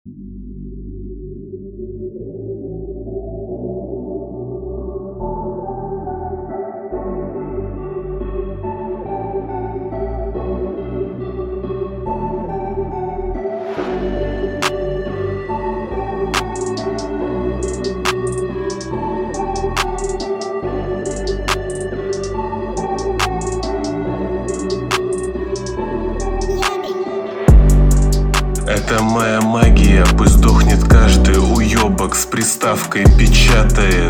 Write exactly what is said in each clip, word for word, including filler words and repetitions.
Это моя магия, пусть сдохнет каждый уёбок с приставкой печатает.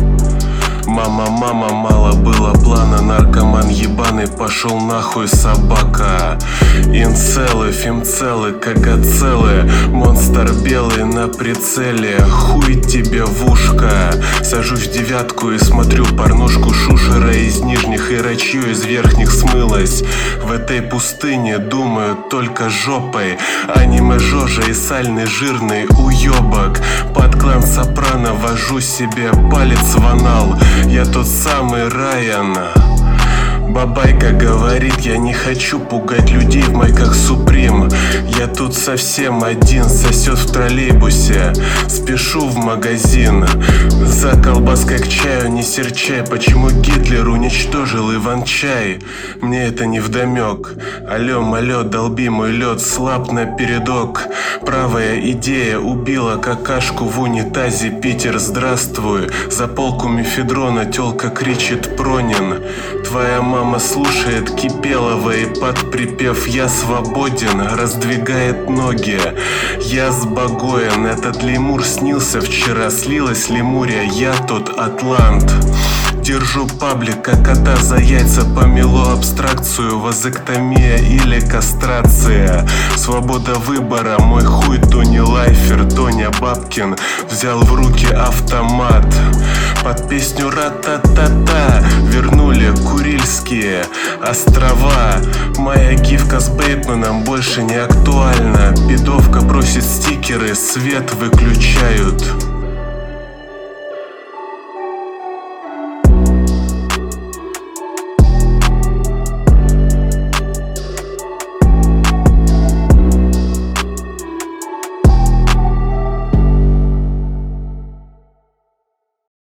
Мама, мама, мало было плана, наркоман ебаный, пошел нахуй собака. Инцелы, фимцелы, кагацелы, монстр белый на прицеле, хуй тебе в ушко. Сажусь в девятку и смотрю порнушку, шушера из нижних и рачье из верхних смылась. В этой пустыне думаю только жопой, аниме Жожа и сальный жирный уёбок. Под клан Сопрано вожу себе палец в анал, я тот самый Райан. Бабайка говорит, я не хочу пугать людей в майках Суприм. Я тут совсем один, сосет в троллейбусе. Спешу в магазин за колбаской к чаю, не серчай. Почему Гитлер уничтожил Иван-чай? Мне это не вдомек. Алё, малё, долби мой лед, слаб напередок. Правая идея убила какашку в унитазе. Питер, здравствуй. За полку мефедрона тёлка кричит Пронин. Твоя мама Мама слушает Кипелова и под припев «Я свободен» раздвигает ноги. Я сбогоен, этот лемур снился вчера, слилась Лемурия, я тот Атлант. Держу паблик, как кота за яйца, помело абстракцию, вазэктомия или кастрация. Свобода выбора, мой хуй Тони Лайфер, Тоня Бабкин взял в руки автомат. Под песню ра-та-та-та вернули Курильские острова. Моя гифка с Бейтманом больше не актуальна. Бедовка просит стикеры, свет выключают.